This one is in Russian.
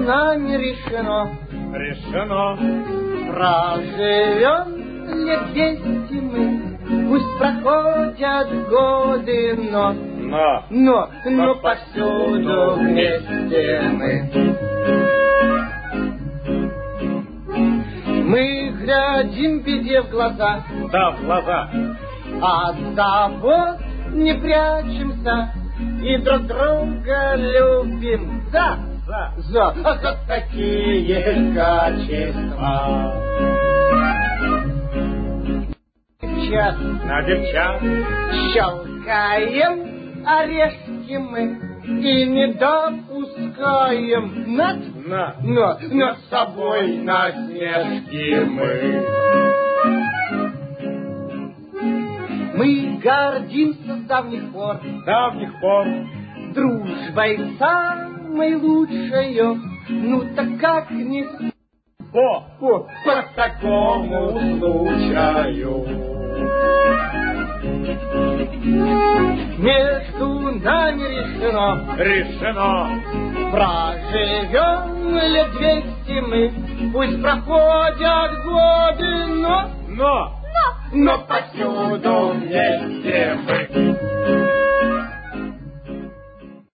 нами решено. Решено. Проживем лет 200 мы, пусть проходят годы, но повсюду вместе мы. Мы глядим беде в глаза, Да, в глаза. от забот не прячемся и друг друга любим за такие качества. На девчат Щелкаем орешки мы и не допускаем над собой насмешки мы. Мы гордимся с давних пор дружбой самой лучшей. Ну так как не по такому случаю. Между нами решено. Проживем лет 200 мы, пусть проходят годы, но повсюду вместе мы.